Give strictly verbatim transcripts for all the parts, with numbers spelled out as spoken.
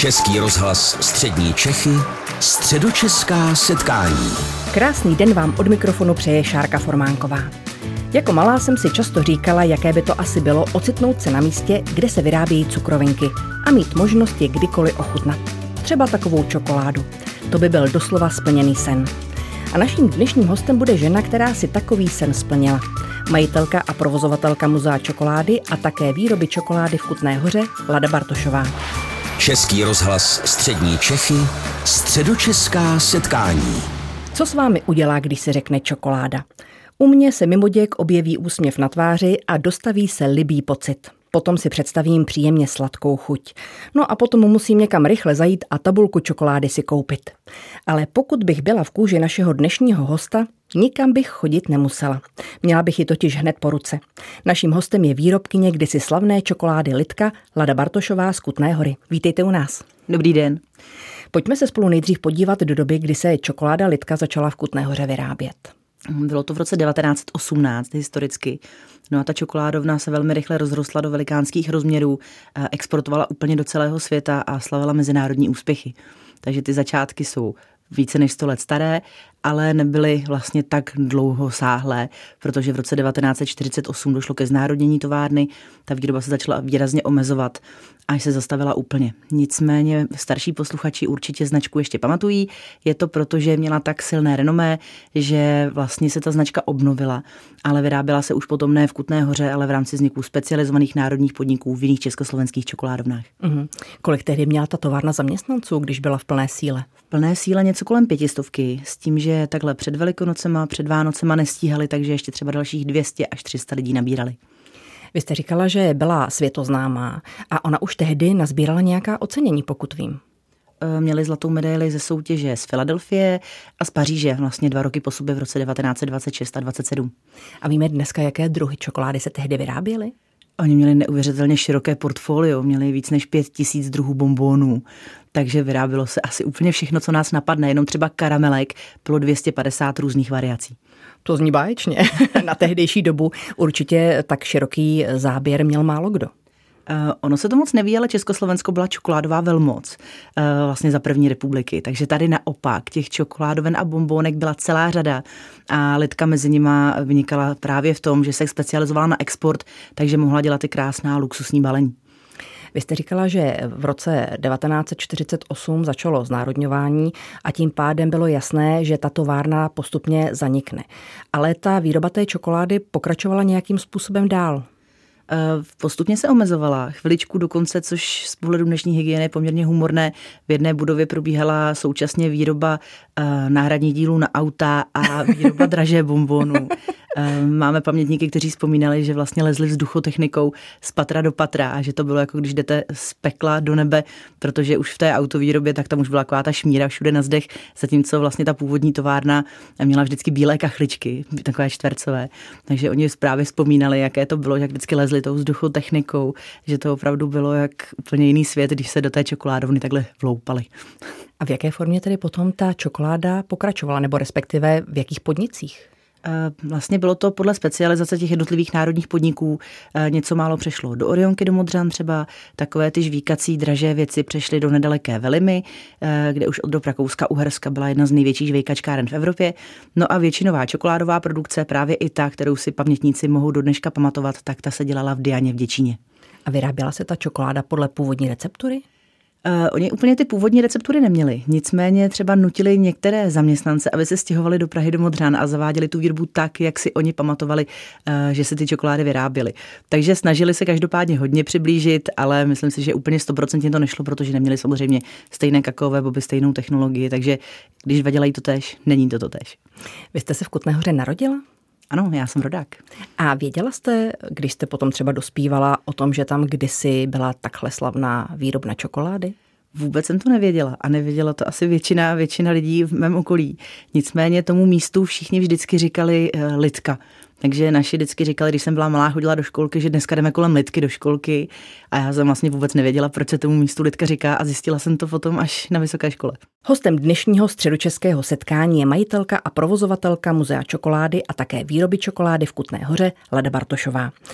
Český rozhlas Střední Čechy, středočeská setkání. Krásný den vám od mikrofonu přeje Šárka Formánková. Jako malá jsem si často říkala, jaké by to asi bylo ocitnout se na místě, kde se vyrábějí cukrovinky a mít možnost je kdykoliv ochutnat. Třeba takovou čokoládu. To by byl doslova splněný sen. A naším dnešním hostem bude žena, která si takový sen splnila. Majitelka a provozovatelka Muzea čokolády a také výroby čokolády v Kutné Hoře Lada Bartošová. Český rozhlas Střední Čechy, středočeská setkání. Co s vámi udělá, když se řekne čokoláda? U mě se mimoděk objeví úsměv na tváři a dostaví se libý pocit. Potom si představím příjemně sladkou chuť. No a potom musím někam rychle zajít a tabulku čokolády si koupit. Ale pokud bych byla v kůži našeho dnešního hosta, nikam bych chodit nemusela. Měla bych ji totiž hned po ruce. Naším hostem je výrobkyně kdysi slavné čokolády Lidka, Lada Bartošová z Kutné Hory. Vítejte u nás. Dobrý den. Pojďme se spolu nejdřív podívat do doby, kdy se čokoláda Lidka začala v Kutné Hoře vyrábět. Bylo to v roce devatenáct osmnáct historicky. No a ta čokoládovna se velmi rychle rozrostla do velikánských rozměrů, exportovala úplně do celého světa a slavila mezinárodní úspěchy. Takže ty začátky jsou více než sto let staré, ale nebyly vlastně tak dlouhosáhlé, protože v roce devatenáct set čtyřicet osm došlo ke znárodnění továrny, ta výroba se začala výrazně omezovat, až se zastavila úplně. Nicméně starší posluchači určitě značku ještě pamatují, je to proto, že měla tak silné renomé, že vlastně se ta značka obnovila, ale vyráběla se už potom ne v Kutné Hoře, ale v rámci vzniku specializovaných národních podniků v jiných československých čokoládovnách. Mm-hmm. Kolik tehdy měla ta továrna zaměstnanců, když byla v plné síle? V plné síle něco kolem pětistovky, s tím, že takhle před Velikonocema, před Vánocema nestíhali, takže ještě třeba dalších dvě stě až tři sta lidí nabírali. Vy jste říkala, že byla světoznámá a ona už tehdy nazbírala nějaká ocenění, pokud vím. Měli zlatou medaili ze soutěže z Filadelfie a z Paříže, vlastně dva roky po sobě v roce devatenáct set dvacet šest a dvacet sedm. A víme dneska, jaké druhy čokolády se tehdy vyráběly? Oni měli neuvěřitelně široké portfolio, měli víc než pět tisíc druhů bonbonů, takže vyrábělo se asi úplně všechno, co nás napadne, jenom třeba karamelek bylo dvě stě padesát různých variací. To zní báječně. Na tehdejší dobu určitě tak široký záběr měl málo kdo. Uh, ono se to moc neví, ale Československo byla čokoládová velmoc uh, vlastně za první republiky, takže tady naopak těch čokoládoven a bonbónek byla celá řada a Lidka mezi nima vynikala právě v tom, že se specializovala na export, takže mohla dělat i krásná luxusní balení. Vy jste říkala, že v roce devatenáct set čtyřicet osm začalo znárodňování a tím pádem bylo jasné, že ta továrna postupně zanikne. Ale ta výroba té čokolády pokračovala nějakým způsobem dál. Postupně se omezovala, chviličku dokonce, což z pohledu dnešní hygieny je poměrně humorné. V jedné budově probíhala současně výroba náhradních dílů na auta a výroba dražé bonbonů. Máme pamětníky, kteří vzpomínali, že vlastně lezli vzduchotechnikou z patra do patra a že to bylo jako když jdete z pekla do nebe, protože už v té autovýrobě tak tam už byla taková ta šmíra všude na zdech, zatímco vlastně ta původní továrna měla vždycky bílé kachličky, takové čtvercové. Takže oni právě vzpomínali, jaké to bylo, jak vždycky lezli tou vzduchotechnikou, že to opravdu bylo jak úplně jiný svět, když se do té čokoládovny takhle vloupali. A v jaké formě tedy potom ta čokoláda pokračovala, nebo respektive v jakých podnicích? Vlastně bylo to podle specializace těch jednotlivých národních podniků. Něco málo přešlo do Orionky, do Modřan třeba. Takové ty žvíkací dražé věci přešly do nedaleké Velimy, kde už od dob Rakouska-Uherska byla jedna z největších žvejkačkáren v Evropě. No a většinová čokoládová produkce, právě i ta, kterou si pamětníci mohou do dneška pamatovat, tak ta se dělala v Dianě v Děčíně. A vyráběla se ta čokoláda podle původní receptury? Uh, oni úplně ty původní receptury neměli, nicméně třeba nutili některé zaměstnance, aby se stěhovali do Prahy do Modřan a zaváděli tu výrobu tak, jak si oni pamatovali, uh, že se ty čokolády vyráběly. Takže snažili se každopádně hodně přiblížit, ale myslím si, že úplně stoprocentně to nešlo, protože neměli samozřejmě stejné kakaové boby, stejnou technologii, takže když dva dělají to též, není to to též. Vy jste se v Kutné Hoře narodila? Ano, já jsem rodák. A věděla jste, když jste potom třeba dospívala o tom, že tam kdysi byla takhle slavná výrobna čokolády? Vůbec jsem to nevěděla a nevěděla to asi většina, většina lidí v mém okolí. Nicméně tomu místu všichni vždycky říkali uh, Lidka. Takže naši vždycky říkali, když jsem byla malá, chodila do školky, že dneska jdeme kolem Lidky do školky a já jsem vlastně vůbec nevěděla, proč se tomu místu Lidka říká a zjistila jsem to potom až na vysoké škole. Hostem dnešního středočeského setkání je majitelka a provozovatelka Muzea čokolády a také výroby čokolády v Kutné Hoře Lada Bartošová.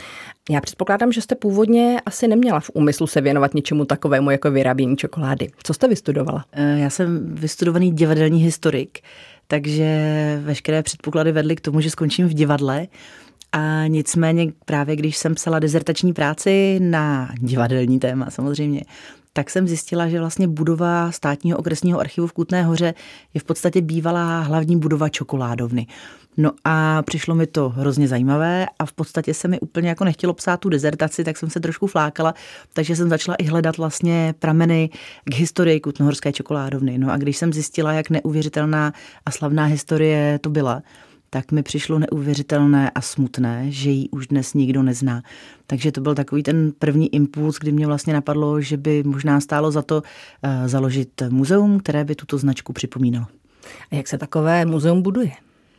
Já předpokládám, že jste původně asi neměla v úmyslu se věnovat něčemu takovému jako vyrábění čokolády. Co jste vystudovala? Já jsem vystudovaný divadelní historik, takže veškeré předpoklady vedly k tomu, že skončím v divadle. A nicméně právě když jsem psala dizertační práci na divadelní téma samozřejmě, tak jsem zjistila, že vlastně budova Státního okresního archivu v Kutné Hoře je v podstatě bývalá hlavní budova čokoládovny. No a přišlo mi to hrozně zajímavé a v podstatě se mi úplně jako nechtělo psát tu dizertaci, tak jsem se trošku flákala, takže jsem začala i hledat vlastně prameny k historii kutnohorské čokoládovny. No a když jsem zjistila, jak neuvěřitelná a slavná historie to byla, tak mi přišlo neuvěřitelné a smutné, že ji už dnes nikdo nezná. Takže to byl takový ten první impuls, kdy mě vlastně napadlo, že by možná stálo za to uh, založit muzeum, které by tuto značku připomínalo. A jak se takové muzeum buduje?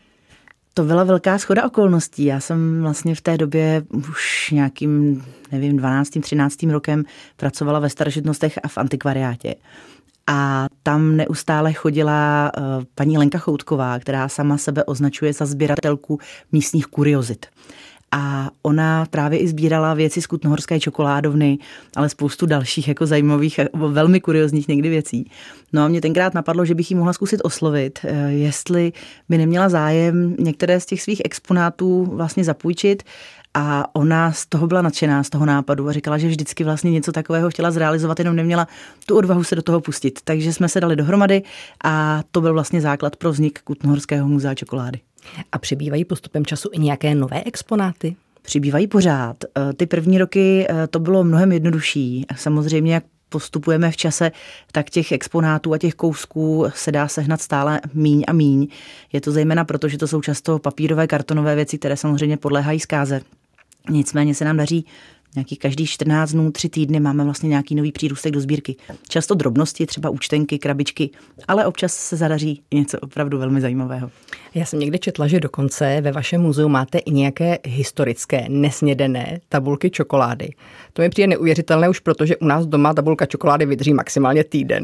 To byla velká shoda okolností. Já jsem vlastně v té době už nějakým, nevím, dvanáctým, třináctým rokem pracovala ve starožitnostech a v antikvariátě. A tam neustále chodila uh, paní Lenka Choutková, která sama sebe označuje za sběratelku místních kuriozit. A ona právě i sbírala věci z kutnohorské čokoládovny, ale spoustu dalších jako zajímavých, velmi kuriozních někdy věcí. No a mě tenkrát napadlo, že bych jí mohla zkusit oslovit, jestli by neměla zájem některé z těch svých exponátů vlastně zapůjčit. A ona z toho byla nadšená, z toho nápadu a říkala, že vždycky vlastně něco takového chtěla zrealizovat, jenom neměla tu odvahu se do toho pustit. Takže jsme se dali dohromady a to byl vlastně základ pro vznik Kutnohorského muzea čokolády. A přibývají postupem času i nějaké nové exponáty? Přibývají pořád. Ty první roky to bylo mnohem jednodušší. Samozřejmě, jak postupujeme v čase, tak těch exponátů a těch kousků se dá sehnat stále míň a míň. Je to zejména proto, že to jsou často papírové, kartonové věci, které samozřejmě podléhají zkáze. Nicméně se nám daří nějakých každých čtrnáct dnů, tři týdny máme vlastně nějaký nový přírůstek do sbírky. Často drobnosti, třeba účtenky, krabičky, ale občas se zadaří něco opravdu velmi zajímavého. Já jsem někde četla, že dokonce ve vašem muzeu máte i nějaké historické, nesnědené tabulky čokolády. To mi přijde neuvěřitelné už proto, že u nás doma tabulka čokolády vydrží maximálně týden.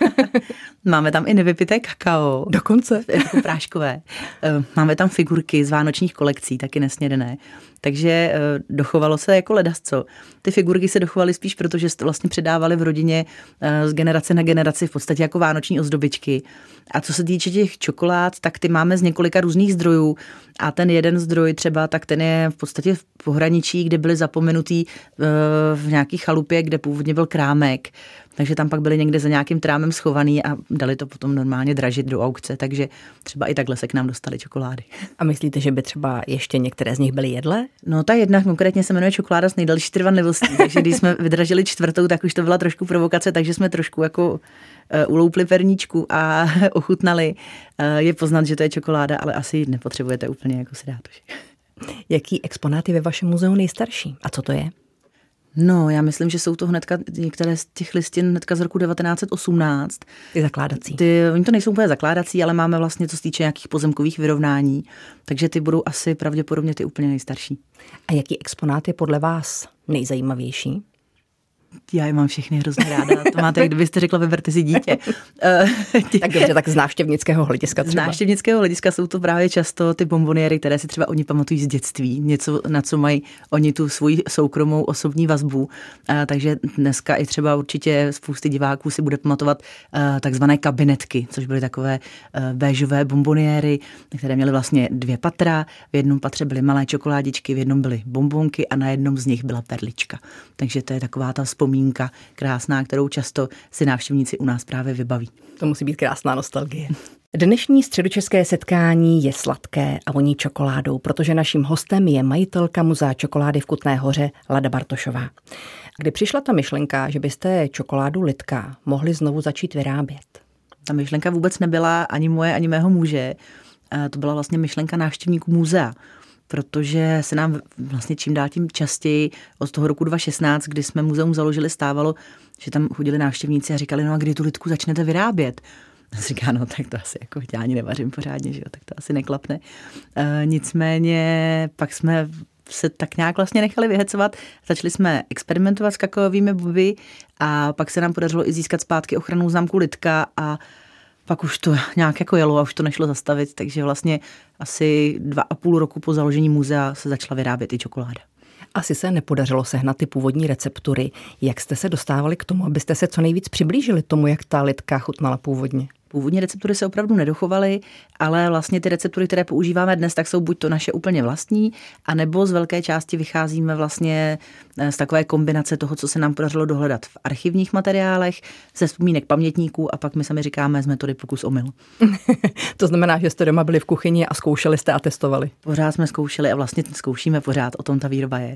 Máme tam i nevypité kakao. Dokonce. Jako práškové. Máme tam figurky z vánočních kolekcí, taky nesnědené. Takže dochovalo se jako ledasco. Ty figurky se dochovaly spíš proto, že jste vlastně předávali v rodině z generace na generaci v podstatě jako vánoční ozdobičky. A co se týče těch čokolád, tak ty máme z několika různých zdrojů. A ten jeden zdroj třeba, tak ten je v podstatě v pohraničí, kde byly zapomenutý v nějaký chalupě, kde původně byl krámek. Takže tam pak byli někde za nějakým trámem schovaný a dali to potom normálně dražit do aukce, takže třeba i takhle se k nám dostaly čokolády. A myslíte, že by třeba ještě některé z nich byly jedlé? No ta jedna konkrétně se jmenuje čokoláda s nejdelší trvanlivostí, takže když jsme vydražili čtvrtou, tak už to byla trošku provokace, takže jsme trošku jako uh, uloupli perníčku a ochutnali. Uh, je poznat, že to je čokoláda, ale asi ji nepotřebujete úplně jako si dát už. Jaký exponát je ve vašem muzeu nejstarší? A co to je? No, já myslím, že jsou to hnedka některé z těch listin hnedka z roku devatenáct set osmnáct. Ty zakládací. Ty, oni to nejsou úplně zakládací, ale máme vlastně, co se týče nějakých pozemkových vyrovnání, takže ty budou asi pravděpodobně ty úplně nejstarší. A jaký exponát je podle vás nejzajímavější? Já je mám všechny hrozně ráda. To máte, kdybyste řekla, vyberte si dítě. Tak dobře, tak z návštěvnického hlediska třeba. Z návštěvnického hlediska jsou to právě často ty bonboniéry, které si třeba oni pamatují z dětství. Něco, na co mají oni tu svoji soukromou osobní vazbu. A, takže dneska i třeba určitě spousty diváků si bude pamatovat a, takzvané kabinetky, což byly takové a, béžové bonboniéry, které měly vlastně dvě patra. V jednom patře byly malé čokoládičky, v jednom byly bonbonky a na jednom z nich byla perlička. Takže to je taková ta vzpomínka krásná, kterou často si návštěvníci u nás právě vybaví. To musí být krásná nostalgie. Dnešní středočeské setkání je sladké a voní čokoládou, protože naším hostem je majitelka muzea čokolády v Kutné Hoře Lada Bartošová. Kdy přišla ta myšlenka, že byste čokoládu Lidka mohli znovu začít vyrábět? Ta myšlenka vůbec nebyla ani moje, ani mého muže. To byla vlastně myšlenka návštěvníků muzea, protože se nám vlastně čím dál tím častěji od toho roku dva tisíce šestnáct, kdy jsme muzeum založili, stávalo, že tam chodili návštěvníci a říkali, no a kdy tu Lidku začnete vyrábět? A říká, no tak to asi jako já ani nevařím pořádně, že jo, tak to asi neklapne. E, nicméně pak jsme se tak nějak vlastně nechali vyhecovat, začali jsme experimentovat s kakaovými boby a pak se nám podařilo i získat zpátky ochrannou známku Lidka a pak už to nějak jako jelo a už to nešlo zastavit, takže vlastně asi dva a půl roku po založení muzea se začala vyrábět i čokoláda. Asi se nepodařilo sehnat ty původní receptury. Jak jste se dostávali k tomu, abyste se co nejvíc přiblížili tomu, jak ta lidka chutnala původně? Původní receptury se opravdu nedochovaly, ale vlastně ty receptury, které používáme dnes, tak jsou buď to naše úplně vlastní, anebo z velké části vycházíme vlastně z takové kombinace toho, co se nám podařilo dohledat v archivních materiálech, ze vzpomínek pamětníků a pak my sami říkáme z metody pokus omyl. To znamená, že jste doma byli v kuchyni a zkoušeli jste a testovali? Pořád jsme zkoušeli a vlastně zkoušíme pořád, o tom ta výroba je.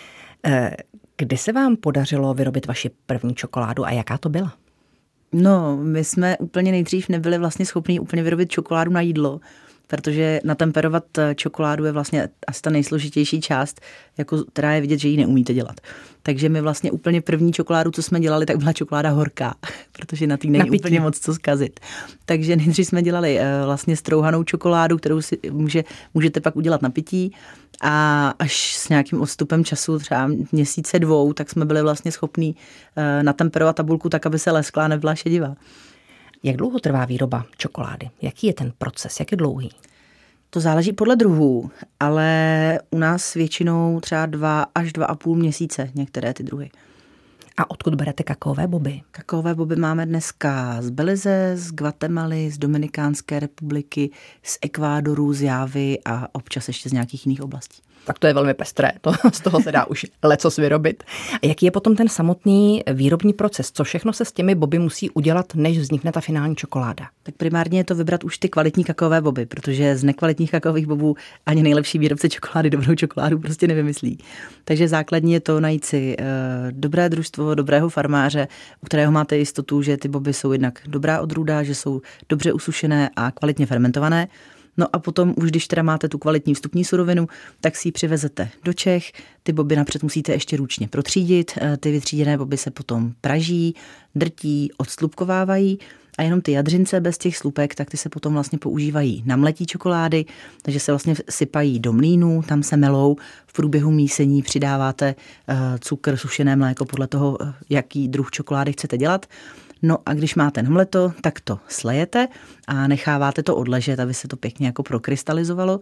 Kdy se vám podařilo vyrobit vaši první čokoládu a jaká to byla? No, my jsme úplně nejdřív nebyli vlastně schopni úplně vyrobit čokoládu na jídlo, protože natemperovat čokoládu je vlastně asi ta nejsložitější část, jako, která je vidět, že ji neumíte dělat. Takže my vlastně úplně první čokoládu, co jsme dělali, tak byla čokoláda horká, protože na té není na úplně moc co zkazit. Takže nejdřív jsme dělali vlastně strouhanou čokoládu, kterou si může, můžete pak udělat na pití. A až s nějakým odstupem času, třeba měsíce dvou, tak jsme byli vlastně schopní natemperovat tabulku tak, aby se leskla a nebyla šedivá. Jak dlouho trvá výroba čokolády? Jaký je ten proces? Jak je dlouhý? To záleží podle druhů, ale u nás většinou třeba dva až dva a půl měsíce některé ty druhy. A odkud berete kakaové boby? Kakaové boby máme dneska z Belize, z Guatemaly, z Dominikánské republiky, z Ekvádoru, z Jávy a občas ještě z nějakých jiných oblastí. Tak to je velmi pestré, to, z toho se dá už lecos vyrobit. A jaký je potom ten samotný výrobní proces? Co všechno se s těmi boby musí udělat, než vznikne ta finální čokoláda? Tak primárně je to vybrat už ty kvalitní kakaové boby, protože z nekvalitních kakaových bobů ani nejlepší výrobce čokolády dobrou čokoládu prostě nevymyslí. Takže základní je to najít si e, dobré družstvo, dobrého farmáře, u kterého máte jistotu, že ty boby jsou jednak dobrá odrůda, že jsou dobře usušené a kvalitně fermentované. No a potom už, když teda máte tu kvalitní vstupní surovinu, tak si ji přivezete do Čech. Ty boby napřed musíte ještě ručně protřídit. Ty vytříděné boby se potom praží, drtí, odslupkovávají a jenom ty jadřince bez těch slupek, tak ty se potom vlastně používají na mletí čokolády, takže se vlastně sypají do mlýnů, tam se melou. V průběhu mísení přidáváte cukr, sušené mléko podle toho, jaký druh čokolády chcete dělat. No a když máte namleto, tak to slejete a necháváte to odležet, aby se to pěkně jako prokrystalizovalo.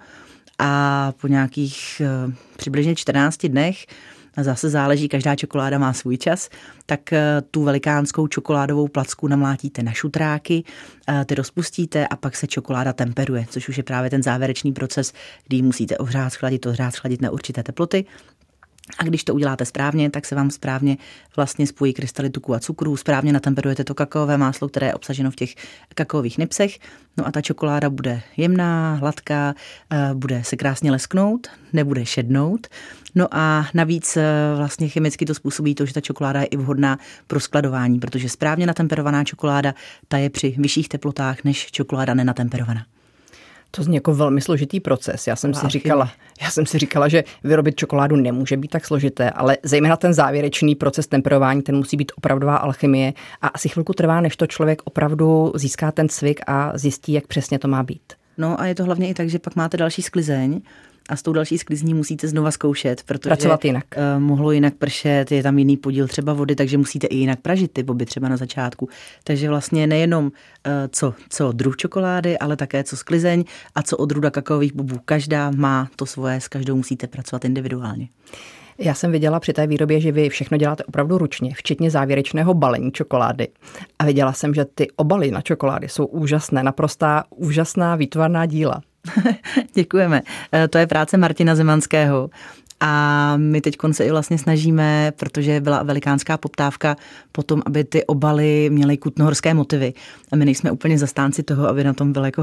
A po nějakých e, přibližně čtrnácti dnech, a zase záleží, každá čokoláda má svůj čas, tak e, tu velikánskou čokoládovou placku namlátíte na šutráky, e, ty rozpustíte a pak se čokoláda temperuje, což už je právě ten závěrečný proces, kdy musíte ohřát, schladit, ohřát, schladit na určité teploty. A když to uděláte správně, tak se vám správně vlastně spojí krystaly tuku a cukru, správně natemperujete to kakaové máslo, které je obsaženo v těch kakaových nipsech. No a ta čokoláda bude jemná, hladká, bude se krásně lesknout, nebude šednout. No a navíc vlastně chemicky to způsobí to, že ta čokoláda je i vhodná pro skladování, protože správně natemperovaná čokoláda, ta je při vyšších teplotách než čokoláda nenatemperovaná. To zní jako velmi složitý proces. Já jsem si říkala, já jsem si říkala, že vyrobit čokoládu nemůže být tak složité, ale zejména ten závěrečný proces temperování, ten musí být opravdová alchymie a asi chvilku trvá, než to člověk opravdu získá ten cvik a zjistí, jak přesně to má být. No a je to hlavně i tak, že pak máte další sklizeň a s tou další sklizní musíte znova zkoušet, protože pracovat jinak. Uh, mohlo jinak pršet, je tam jiný podíl třeba vody, takže musíte i jinak pražit ty boby třeba na začátku. Takže vlastně nejenom uh, co, co druh čokolády, ale také co sklizeň a co odrůda kakaových bobů. Každá má to svoje, s každou musíte pracovat individuálně. Já jsem viděla při té výrobě, že vy všechno děláte opravdu ručně, včetně závěrečného balení čokolády. A viděla jsem, že ty obaly na čokolády jsou úžasné, naprostá úžasná výtvarná díla. Děkujeme. To je práce Martina Zemanského. A my teď se i vlastně snažíme, protože byla velikánská poptávka po tom, aby ty obaly měly kutnohorské motivy. A my nejsme úplně zastánci toho, aby na tom byl jako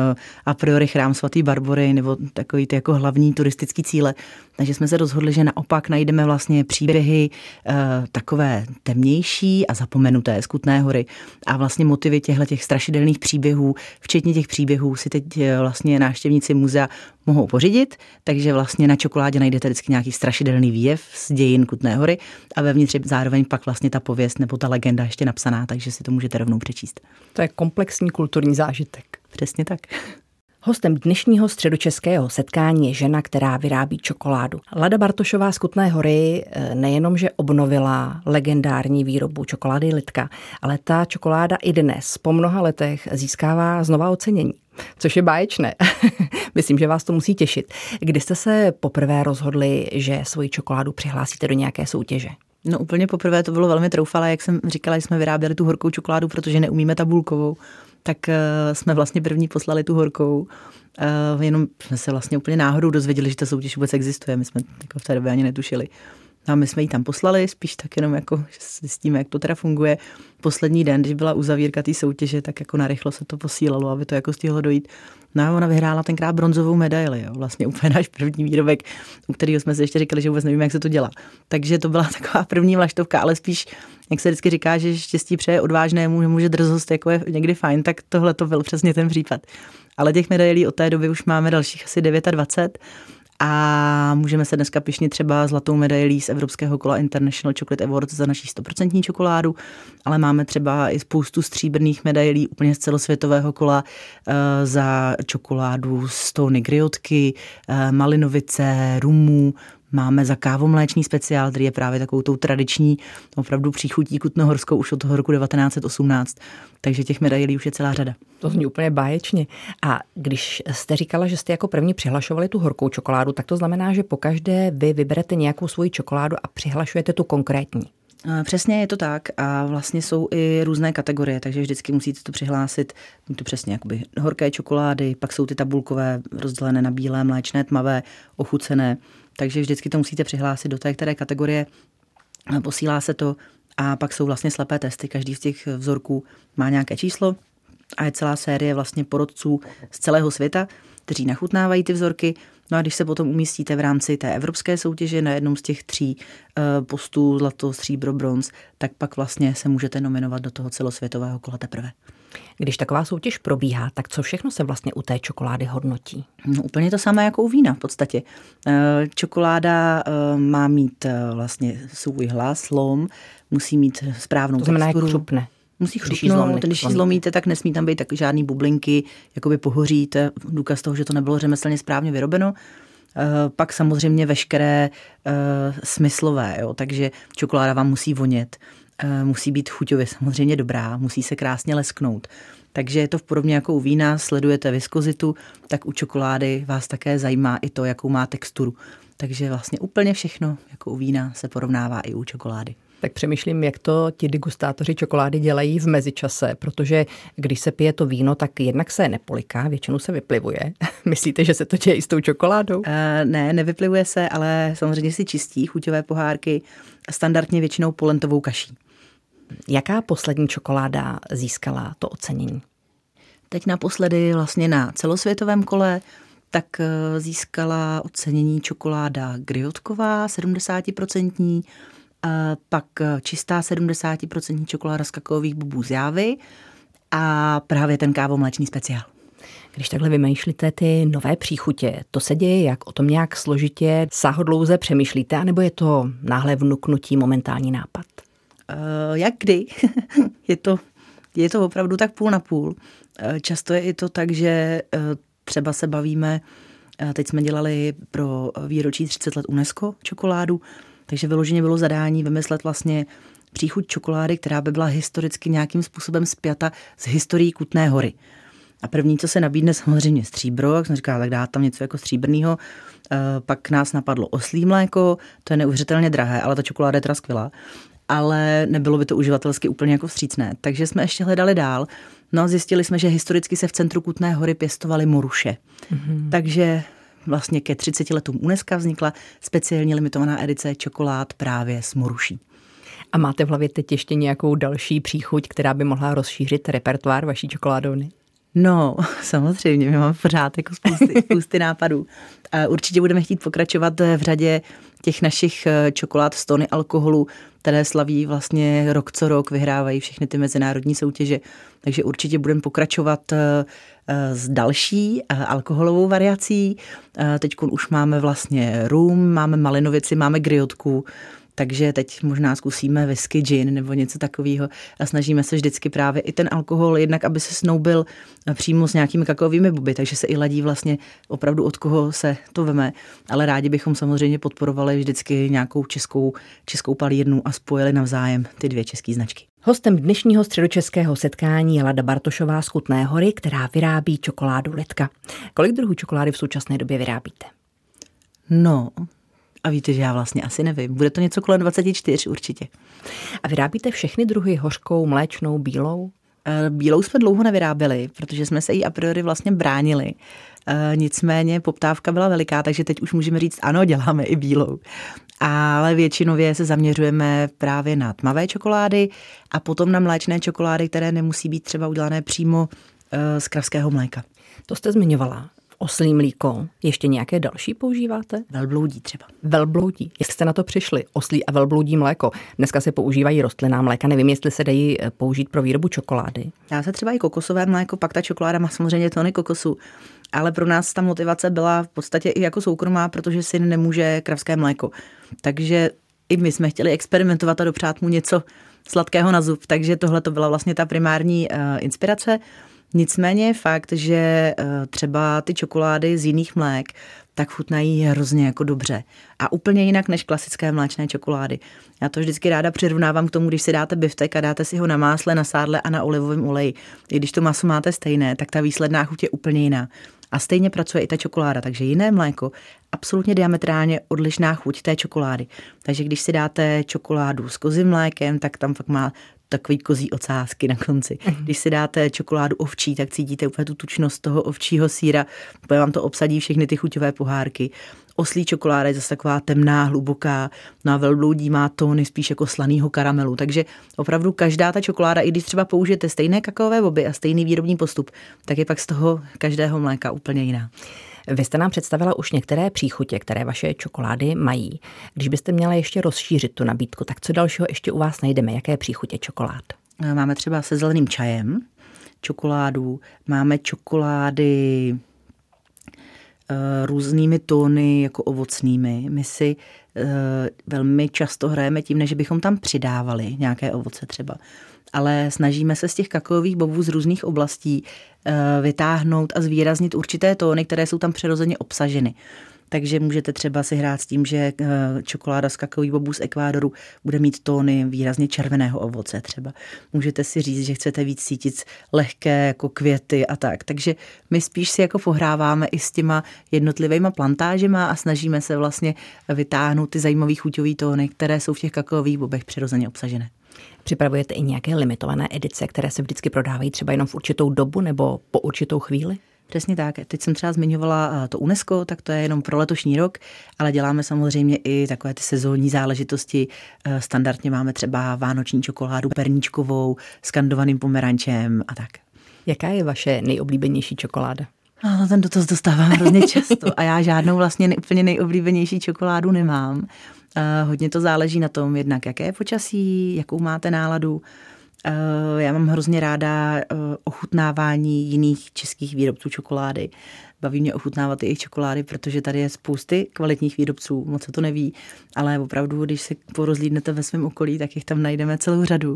a priori chrám svatý Barbory nebo takový ty jako hlavní turistický cíle. Takže jsme se rozhodli, že naopak najdeme vlastně příběhy e, takové temnější a zapomenuté z Kutné Hory. A vlastně motivy těchto těch strašidelných příběhů, včetně těch příběhů, si teď vlastně návštěvníci muzea mohou pořídit, takže vlastně na čokoládě najdete vždycky nějaký strašidelný výjev z dějin Kutné Hory a vevnitř je zároveň pak vlastně ta pověst nebo ta legenda ještě napsaná, takže si to můžete rovnou přečíst. To je komplexní kulturní zážitek. Přesně tak. Hostem dnešního středočeského setkání je žena, která vyrábí čokoládu. Lada Bartošová z Kutné Hory nejenom, že obnovila legendární výrobu čokolády Lidka, ale ta čokoláda i dnes po mnoha letech získává znova ocenění. Což je báječné. Myslím, že vás to musí těšit. Kdy jste se poprvé rozhodli, že svoji čokoládu přihlásíte do nějaké soutěže? No úplně poprvé to bylo velmi troufalé, jak jsem říkala, jsme vyráběli tu horkou čokoládu, protože neumíme tabulkovou, tak uh, jsme vlastně první poslali tu horkou. Uh, jenom jsme se vlastně úplně náhodou dozvěděli, že ta soutěž vůbec existuje, my jsme jako v té době ani netušili. A my jsme ji tam poslali, spíš tak jenom jako zjistíme, jak to teda funguje. Poslední den, když byla uzavírka té soutěže, tak jako narychlo se to posílalo, aby to jako stihlo dojít. No a ona vyhrála tenkrát bronzovou medaili, jo. Vlastně úplně náš první výrobek, u kterého jsme si ještě říkali, že vůbec nevíme, jak se to dělá. Takže to byla taková první vlaštovka, ale spíš, jak se vždycky říká, že štěstí přeje odvážnému, že může drzost jako je někdy fajn, tak tohle to byl přesně ten případ. Ale těch medailí od té doby už máme dalších asi dvacet devět. A můžeme se dneska pyšnit třeba zlatou medailí z Evropského kola International Chocolate Awards za naší sto procent čokoládu, ale máme třeba i spoustu stříbrných medailí úplně z celosvětového kola uh, za čokoládu z Tony Griotky, uh, malinovice, rumu. Máme za kávomléčný speciál, který je právě takovou tou tradiční, opravdu příchutí kutnohorskou už od toho roku devatenáct set osmnáct. Takže těch medailí už je celá řada. To zní úplně báječně. A když jste říkala, že jste jako první přihlašovali tu horkou čokoládu, tak to znamená, že pokaždé vy vyberete nějakou svoji čokoládu a přihlašujete tu konkrétní. Přesně je to tak a vlastně jsou i různé kategorie, takže vždycky musíte to přihlásit, to přesně jakoby horké čokolády, pak jsou ty tabulkové rozdělené na bílé, mléčné, tmavé, ochucené, takže vždycky to musíte přihlásit do té které kategorie, posílá se to a pak jsou vlastně slepé testy, každý z těch vzorků má nějaké číslo a je celá série vlastně porodců z celého světa, kteří nachutnávají ty vzorky. No a když se potom umístíte v rámci té evropské soutěže na jednom z těch tří postů zlato, stříbro, bronz, tak pak vlastně se můžete nominovat do toho celosvětového kola teprve. Když taková soutěž probíhá, tak co všechno se vlastně u té čokolády hodnotí? No, úplně to samé jako u vína v podstatě. Čokoláda má mít vlastně svůj hlas, lom, musí mít správnou texturu. To znamená, texturu. jak křupne. Musí chrupnout, když ji zlomíte, tak nesmí tam být tak žádný bublinky, jakoby pohoří, to je důkaz toho, že to nebylo řemeslně správně vyrobeno. E, pak samozřejmě veškeré e, smyslové, jo, takže čokoláda vám musí vonět, e, musí být chuťově samozřejmě dobrá, musí se krásně lesknout. Takže je to podobně jako u vína, sledujete viskozitu, tak u čokolády vás také zajímá i to, jakou má texturu. Takže vlastně úplně všechno, jako u vína, se porovnává i u čokolády. Tak přemýšlím, jak to ti degustátoři čokolády dělají v mezičase, protože když se pije to víno, tak jednak se nepoliká, většinou se vyplivuje. Myslíte, že se to děje i s tou čokoládou? Uh, ne, nevyplivuje se, ale samozřejmě si čistí chuťové pohárky, standardně většinou polentovou kaší. Jaká poslední čokoláda získala to ocenění? Teď naposledy vlastně na celosvětovém kole tak získala ocenění čokoláda Griotková, sedmdesát procent, a pak čistá sedmdesát procent čokoláda z kakaových bobů z Jávy a právě ten kávomléčný speciál. Když takhle vymýšlíte ty nové příchutě, to se děje jak? O tom nějak složitě, sáhodlouze přemýšlíte, anebo je to náhle vnuknutí, momentální nápad? Uh, jak kdy? je, to, je to opravdu tak půl na půl. Uh, často je i to tak, že uh, třeba se bavíme, uh, teď jsme dělali pro výročí třicet let UNESCO čokoládu, takže vyloženě bylo zadání vymyslet vlastně příchuť čokolády, která by byla historicky nějakým způsobem spjata s historií Kutné Hory. A první, co se nabídne, samozřejmě stříbro, jak jsem říkala, tak dát tam něco jako stříbrného. Pak nás napadlo oslí mléko, to je neuvěřitelně drahé, ale ta čokoláda je teda skvělá. Ale nebylo by to uživatelsky úplně jako vstřícné. Takže jsme ještě hledali dál. No a zjistili jsme, že historicky se v centru Kutné Hory pěstovaly moruše. Mm-hmm. Takže vlastně ke třiceti letům UNESCO vznikla speciálně limitovaná edice čokolád právě s moruší. A máte v hlavě teď ještě nějakou další příchuť, která by mohla rozšířit repertoár vaší čokoládovny? No, samozřejmě, my máme pořád jako spousty, spousty nápadů. A určitě budeme chtít pokračovat v řadě těch našich čokolád z tony alkoholu, které slaví vlastně rok co rok, vyhrávají všechny ty mezinárodní soutěže. Takže určitě budeme pokračovat s další alkoholovou variací. Teď už máme vlastně rum, máme malinovici, máme griotku, takže teď možná zkusíme whisky, gin nebo něco takového a snažíme se vždycky právě i ten alkohol, jednak aby se snoubil přímo s nějakými kakaovými boby, takže se i ladí vlastně opravdu od koho se to veme, ale rádi bychom samozřejmě podporovali vždycky nějakou českou, českou palírnu a spojili navzájem ty dvě české značky. Hostem dnešního středočeského setkání je Lada Bartošová z Kutné Hory, která vyrábí čokoládu Lidka. Kolik druhů čokolády v současné době vyrábíte? No, a víte, že já vlastně asi nevím. Bude to něco kolem dvacet čtyři určitě. A vyrábíte všechny druhy hořkou, mléčnou, bílou? Bílou jsme dlouho nevyráběli, protože jsme se jí a priori vlastně bránili. Nicméně poptávka byla veliká, takže teď už můžeme říct, ano, děláme i bílou. Ale většinově se zaměřujeme právě na tmavé čokolády a potom na mléčné čokolády, které nemusí být třeba udělané přímo z kravského mléka. To jste zmiňovala. Oslí mlíko. Ještě nějaké další používáte? Velbloudí třeba. Velbloudí. Jak jste na to přišli? Oslí a velbloudí mléko. Dneska se používají rostlinná mléka. Nevím, jestli se dají použít pro výrobu čokolády. Dá se třeba i kokosové mléko, pak ta čokoláda má samozřejmě tony kokosu. Ale pro nás ta motivace byla v podstatě i jako soukromá, protože syn nemůže kravské mléko. Takže i my jsme chtěli experimentovat a dopřát mu něco sladkého na zub. Takže tohle to byla vlastně ta primární uh, inspirace. Nicméně je fakt, že třeba ty čokolády z jiných mlék tak chutnají hrozně jako dobře. A úplně jinak než klasické mléčné čokolády. Já to vždycky ráda přirovnávám k tomu, když si dáte biftek a dáte si ho na másle, na sádle a na olivovém oleji. I když to maso máte stejné, tak ta výsledná chuť je úplně jiná. A stejně pracuje i ta čokoláda, takže jiné mléko, absolutně diametrálně odlišná chuť té čokolády. Takže když si dáte čokoládu s kozím mlékem, tak tam fakt má takový kozí ocásky na konci. Když si dáte čokoládu ovčí, tak cítíte úplně tu tučnost toho ovčího sýra, úplně vám to obsadí všechny ty chuťové pohárky. Oslí čokoláda je zase taková temná, hluboká, no a velbloudí má tóny spíš jako slaného karamelu. Takže opravdu každá ta čokoláda, i když třeba použijete stejné kakaové boby a stejný výrobní postup, tak je pak z toho každého mléka úplně jiná. Vy jste nám představila už některé příchutě, které vaše čokolády mají. Když byste měla ještě rozšířit tu nabídku, tak co dalšího ještě u vás najdeme? Jaké příchutě čokolád? Máme třeba se zeleným čajem čokoládu, máme čokolády různými tóny jako ovocnými. My si velmi často hrajeme tím, než bychom tam přidávali nějaké ovoce třeba. Ale snažíme se z těch kakaových bobů z různých oblastí vytáhnout a zvýraznit určité tóny, které jsou tam přirozeně obsaženy. Takže můžete třeba si hrát s tím, že čokoláda z kakaových bobů z Ekvádoru bude mít tóny výrazně červeného ovoce třeba. Můžete si říct, že chcete víc cítit lehké jako květy a tak. Takže my spíš si jako pohráváme i s těma jednotlivýma plantážema a snažíme se vlastně vytáhnout ty zajímavé chuťové tóny, které jsou v těch kakaových bobech přirozeně obsažené. Připravujete i nějaké limitované edice, které se vždycky prodávají třeba jenom v určitou dobu nebo po určitou chvíli? Přesně tak. Teď jsem třeba zmiňovala to UNESCO, tak to je jenom pro letošní rok, ale děláme samozřejmě i takové ty sezónní záležitosti. Standardně máme třeba vánoční čokoládu perníčkovou s kandovaným pomerančem a tak. Jaká je vaše nejoblíbenější čokoláda? No, ten dotaz dostávám hrozně často a já žádnou vlastně nej, úplně nejoblíbenější čokoládu nemám. Uh, hodně to záleží na tom jednak, jaké je počasí, jakou máte náladu. Uh, já mám hrozně ráda uh, ochutnávání jiných českých výrobců čokolády. Baví mě ochutnávat jejich čokolády, protože tady je spousty kvalitních výrobců, moc se to neví, ale opravdu, když se porozlídnete ve svém okolí, tak jich tam najdeme celou řadu.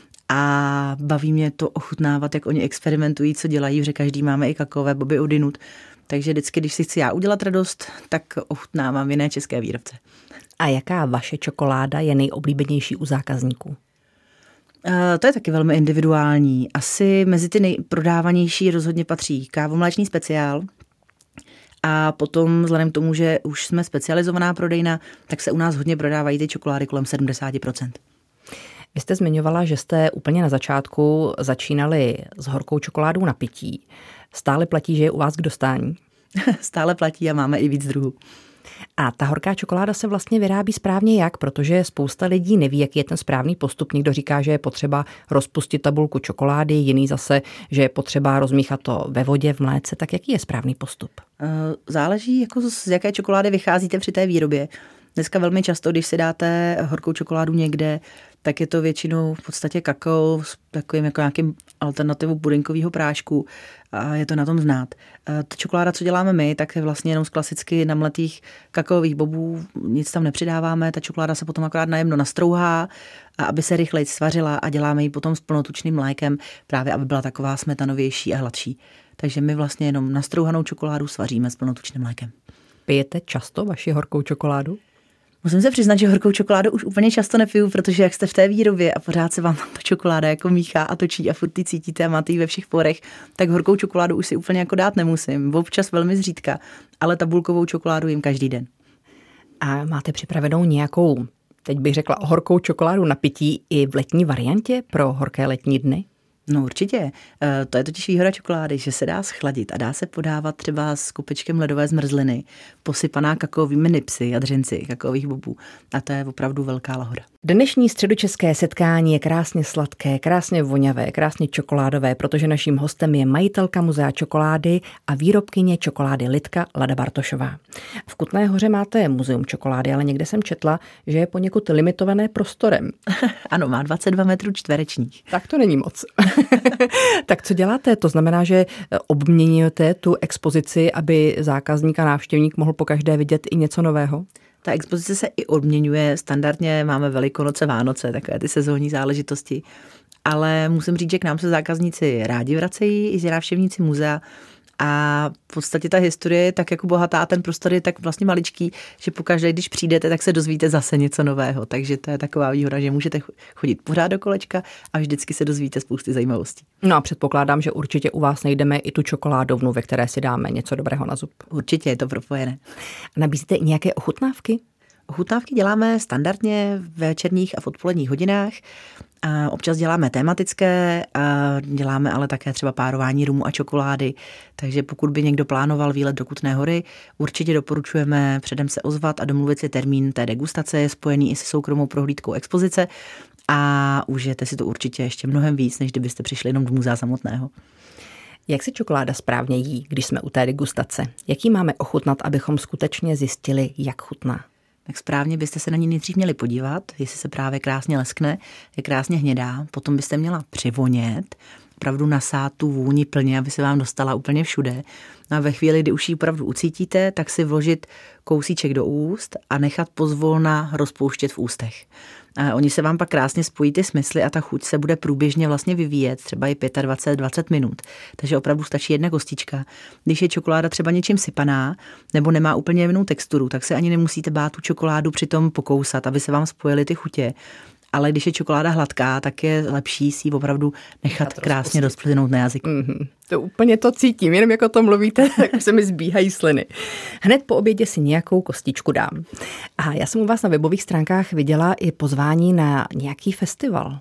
A baví mě to ochutnávat, jak oni experimentují, co dělají, že každý máme i kakaové boby odinut. Takže vždycky, když si chci já udělat radost, tak ochutnávám jiné české výrobce. A jaká vaše čokoláda je nejoblíbenější u zákazníků? Uh, to je taky velmi individuální. Asi mezi ty nejprodávanější rozhodně patří kávomléčný speciál. A potom, vzhledem k tomu, že už jsme specializovaná prodejna, tak se u nás hodně prodávají ty čokolády kolem sedmdesát procent. Vy jste zmiňovala, že jste úplně na začátku začínali s horkou čokoládou na pití. Stále platí, že je u vás k dostání? Stále platí a máme i víc druhů. A ta horká čokoláda se vlastně vyrábí správně jak? Protože spousta lidí neví, jaký je ten správný postup. Někdo říká, že je potřeba rozpustit tabulku čokolády, jiný zase, že je potřeba rozmíchat to ve vodě, v mléce. Tak jaký je správný postup? Záleží, jako z jaké čokolády vycházíte při té výrobě. Dneska velmi často, když si dáte horkou čokoládu někde, tak je to většinou v podstatě kakao s takovým jako nějakým alternativou pudinkového prášku a je to na tom znát. Ta čokoláda, co děláme my, tak je vlastně jenom z klasicky namletých kakaových bobů, nic tam nepřidáváme, ta čokoláda se potom akorát najemno nastrouhá, a aby se rychleji svařila a děláme ji potom s plnotučným mlékem, právě aby byla taková smetanovější a hladší. Takže my vlastně jenom nastrouhanou čokoládu svaříme s plnotučným mlékem. Pijete často vaši horkou čokoládu? Musím se přiznat, že horkou čokoládu už úplně často nepiju, protože jak jste v té výrobě a pořád se vám ta čokoláda jako míchá a točí a furt ty cítíte a máte ji ve všech porech, tak horkou čokoládu už si úplně jako dát nemusím. Občas velmi zřídka, ale tabulkovou čokoládu jim každý den. A máte připravenou nějakou, teď bych řekla, horkou čokoládu na pití i v letní variantě pro horké letní dny? No určitě. To je totiž výhoda čokolády, že se dá schladit a dá se podávat třeba s kupečkem ledové zmrzliny, posypaná kakaovými nipsy a dřinci kakaových bobů. A to je opravdu velká lahoda. Dnešní středočeské setkání je krásně sladké, krásně voňavé, krásně čokoládové, protože naším hostem je majitelka Muzea čokolády a výrobkyně čokolády Lidka Lada Bartošová. V Kutné Hoře máte muzeum čokolády, ale někde jsem četla, že je poněkud limitované prostorem. Ano, má dvacet dva metrů čtverečních. Tak to není moc. Tak co děláte? To znamená, že obměňujete tu expozici, aby zákazník a návštěvník mohl pokaždé vidět i něco nového? Ta expozice se i odměňuje. Standardně máme Velikonoce, Vánoce, takové ty sezónní záležitosti. Ale musím říct, že k nám se zákazníci rádi vracejí, i návštěvníci muzea. A v podstatě ta historie je tak jako bohatá a ten prostor je tak vlastně maličký, že pokaždé, když přijdete, tak se dozvíte zase něco nového. Takže to je taková výhoda, že můžete chodit pořád do kolečka a vždycky se dozvíte spousty zajímavostí. No a předpokládám, že určitě u vás najdeme i tu čokoládovnu, ve které si dáme něco dobrého na zub. Určitě je to propojené. Nabízíte i nějaké ochutnávky? Ochutnávky děláme standardně v večerních a v odpoledních hodinách. A občas děláme tematické, a děláme ale také třeba párování rumu a čokolády. Takže pokud by někdo plánoval výlet do Kutné Hory, určitě doporučujeme předem se ozvat a domluvit si termín té degustace, je spojený i se soukromou prohlídkou expozice a užijete si to určitě ještě mnohem víc, než kdybyste přišli jenom do muzea samotného. Jak se čokoláda správně jí, když jsme u té degustace? Jaký máme ochutnat, abychom skutečně zjistili, jak chutná? Tak správně byste se na ní nejdřív měli podívat, jestli se právě krásně leskne, je krásně hnědá, potom byste měla přivonět, opravdu nasát tu vůni plně, aby se vám dostala úplně všude. No a ve chvíli, kdy už ji opravdu ucítíte, tak si vložit kousíček do úst a nechat pozvolna rozpouštět v ústech. A oni se vám pak krásně spojí ty smysly a ta chuť se bude průběžně vlastně vyvíjet, třeba i dvacet pět dvacet minut. Takže opravdu stačí jedna kostička. Když je čokoláda třeba něčím sypaná nebo nemá úplně jemnou texturu, tak se ani nemusíte bát tu čokoládu přitom pokousat, aby se vám spojily ty chutě. Ale když je čokoláda hladká, tak je lepší si ji opravdu nechat krásně rozplynout na jazyku. Mm-hmm. To úplně to cítím, jenom jako to mluvíte, tak se mi zbíhají sliny. Hned po obědě si nějakou kostičku dám. A já jsem u vás na webových stránkách viděla i pozvání na nějaký festival.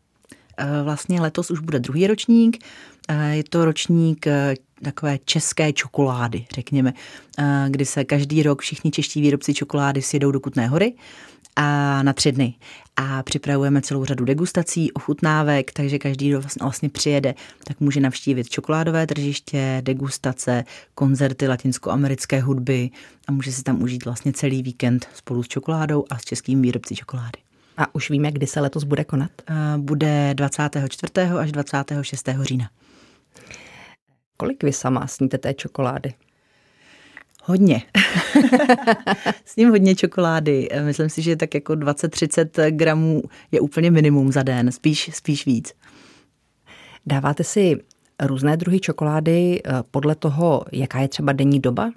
Vlastně letos už bude druhý ročník. Je to ročník takové české čokolády, řekněme, kdy se každý rok všichni čeští výrobci čokolády sjedou do Kutné Hory a na tři dny. A připravujeme celou řadu degustací, ochutnávek, takže každý, kdo vlastně přijede, tak může navštívit čokoládové tržiště, degustace, koncerty latinskoamerické hudby a může si tam užít vlastně celý víkend spolu s čokoládou a s českým výrobci čokolády. A už víme, kdy se letos bude konat? Bude dvacátého čtvrtého až dvacátého šestého října. Kolik vy sama sníte té čokolády? Hodně. S ním hodně čokolády. Myslím si, že tak jako dvacet třicet gramů je úplně minimum za den, spíš, spíš víc. Dáváte si různé druhy čokolády podle toho, jaká je třeba denní doba?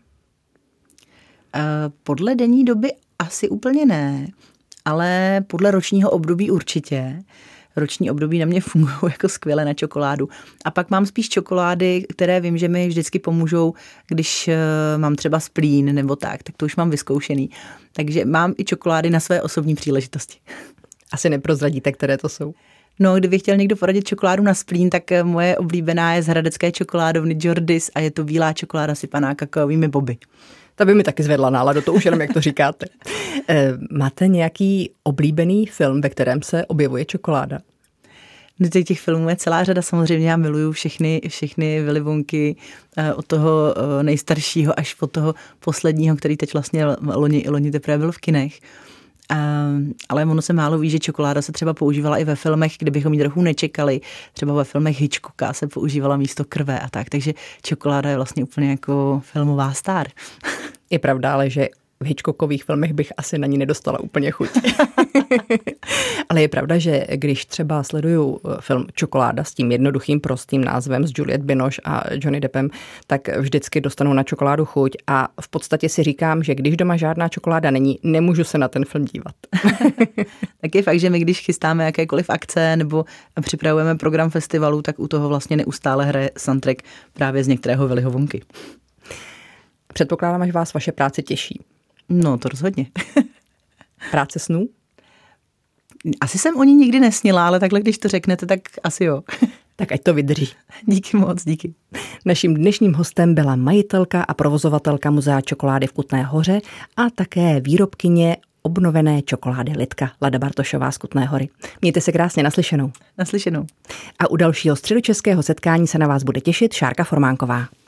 Podle denní doby asi úplně ne, ale podle ročního období určitě. Roční období na mě fungují jako skvěle na čokoládu. A pak mám spíš čokolády, které vím, že mi vždycky pomůžou, když mám třeba splín nebo tak, tak to už mám vyzkoušený. Takže mám i čokolády na své osobní příležitosti. Asi neprozradíte, které to jsou? No, kdyby chtěl někdo poradit čokoládu na splín, tak moje oblíbená je z hradecké čokoládovny Jordis a je to bílá čokoláda sypaná kakaovými boby. Ta by mi taky zvedla náladu, to už jenom jak to říkáte. Máte nějaký oblíbený film, ve kterém se objevuje čokoláda? No, těch filmů je celá řada, samozřejmě já miluju všechny, všechny Willy Wonky, od toho nejstaršího až po toho posledního, který teď vlastně loni, loni teprve byl v kinech. Um, ale ono se málo ví, že čokoláda se třeba používala i ve filmech, kdybychom ji trochu nečekali. Třeba ve filmech Hitchcocka se používala místo krve a tak. Takže čokoláda je vlastně úplně jako filmová star. Je pravda, ale že v Hitchcockových filmech bych asi na ní nedostala úplně chuť. Ale je pravda, že když třeba sleduju film Čokoláda s tím jednoduchým, prostým názvem s Juliette Binoche a Johnny Deppem, tak vždycky dostanu na čokoládu chuť a v podstatě si říkám, že když doma žádná čokoláda není, nemůžu se na ten film dívat. Tak je fakt, že my když chystáme jakékoliv akce nebo připravujeme program festivalu, tak u toho vlastně neustále hraje soundtrack právě z některého Willyho Wonky. Předpokládám, že vás vaše práce těší. No, to rozhodně. Práce snů? Asi jsem o ní nikdy nesnila, ale takhle, když to řeknete, tak asi jo. Tak ať to vydrží. Díky moc, díky. Naším dnešním hostem byla majitelka a provozovatelka Muzea čokolády v Kutné Hoře a také výrobkyně obnovené čokolády Lidka, Lada Bartošová z Kutné Hory. Mějte se krásně, naslyšenou. Naslyšenou. A u dalšího středočeského setkání se na vás bude těšit Šárka Formánková.